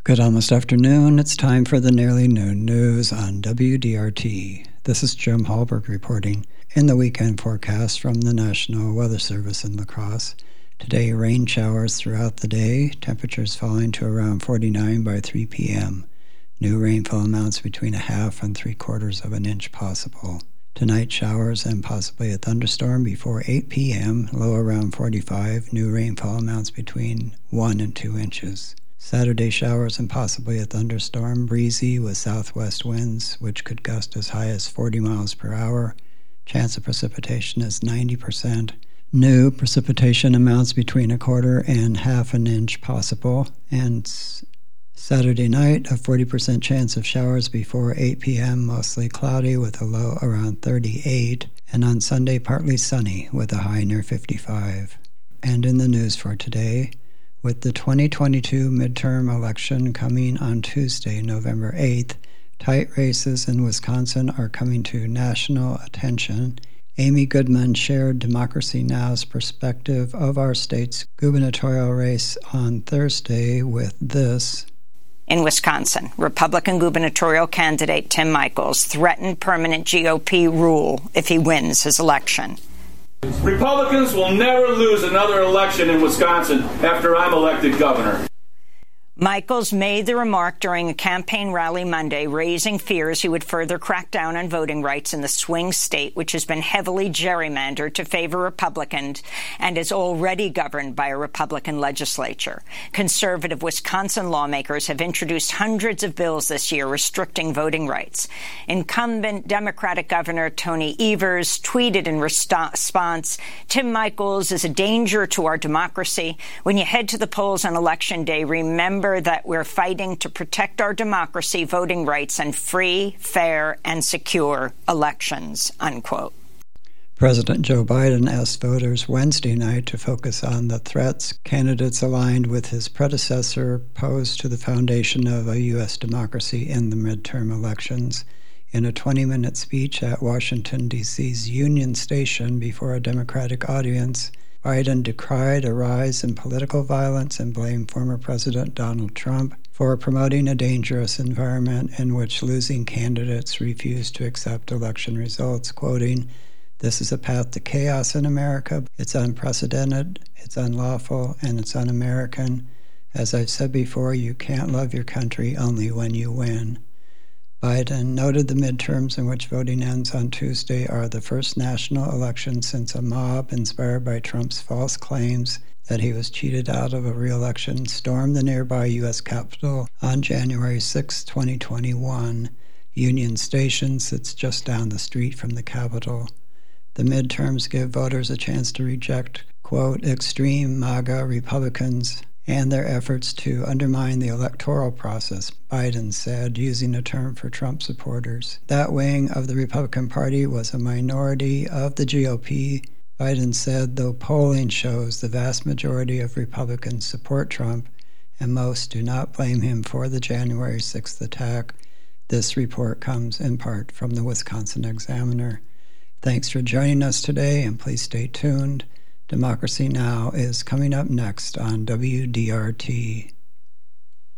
Good almost afternoon. It's time for the nearly noon news on WDRT. This is Jim Hallberg reporting in the weekend forecast from the National Weather Service in La Crosse. Today, rain showers throughout the day, temperatures falling to around 49 by 3 p.m. New rainfall amounts between 1/2 and 3/4 of an inch possible. Tonight, showers and possibly a thunderstorm before 8 p.m., low around 45. New rainfall amounts between 1 and 2 inches. Saturday, showers and possibly a thunderstorm, breezy with southwest winds, which could gust as high as 40 miles per hour. Chance of precipitation is 90%. New precipitation amounts between 1/4 and 1/2 an inch possible. And Saturday night, a 40% chance of showers before 8 p.m., mostly cloudy with a low around 38. And on Sunday, partly sunny with a high near 55. And in the news for today, with the 2022 midterm election coming on Tuesday, November 8th, tight races in Wisconsin are coming to national attention. Amy Goodman shared Democracy Now!'s perspective of our state's gubernatorial race on Thursday with this. In Wisconsin, Republican gubernatorial candidate Tim Michels threatened permanent GOP rule if he wins his election. Republicans will never lose another election in Wisconsin after I'm elected governor. Michels made the remark during a campaign rally Monday, raising fears he would further crack down on voting rights in the swing state, which has been heavily gerrymandered to favor Republicans and is already governed by a Republican legislature. Conservative Wisconsin lawmakers have introduced hundreds of bills this year restricting voting rights. Incumbent Democratic Governor Tony Evers tweeted in response, "Tim Michels is a danger to our democracy. When you head to the polls on Election Day, remember that we're fighting to protect our democracy, voting rights, and free, fair, and secure elections," unquote. President Joe Biden asked voters Wednesday night to focus on the threats candidates aligned with his predecessor posed to the foundation of a U.S. democracy in the midterm elections. In a 20-minute speech at Washington, D.C.'s Union Station before a Democratic audience, Biden decried a rise in political violence and blamed former President Donald Trump for promoting a dangerous environment in which losing candidates refused to accept election results, quoting, "This is a path to chaos in America. It's unprecedented, it's unlawful, and it's un-American. As I've said before, you can't love your country only when you win." Biden noted the midterms in which voting ends on Tuesday are the first national election since a mob inspired by Trump's false claims that he was cheated out of a re-election stormed the nearby U.S. Capitol on January 6, 2021. Union Station sits just down the street from the Capitol. The midterms give voters a chance to reject, quote, extreme MAGA Republicans and their efforts to undermine the electoral process, Biden said, using a term for Trump supporters. That wing of the Republican Party was a minority of the GOP, Biden said, though polling shows the vast majority of Republicans support Trump and most do not blame him for the January 6th attack. This report comes in part from the Wisconsin Examiner. Thanks for joining us today, and please stay tuned. Democracy Now! Is coming up next on WDRT.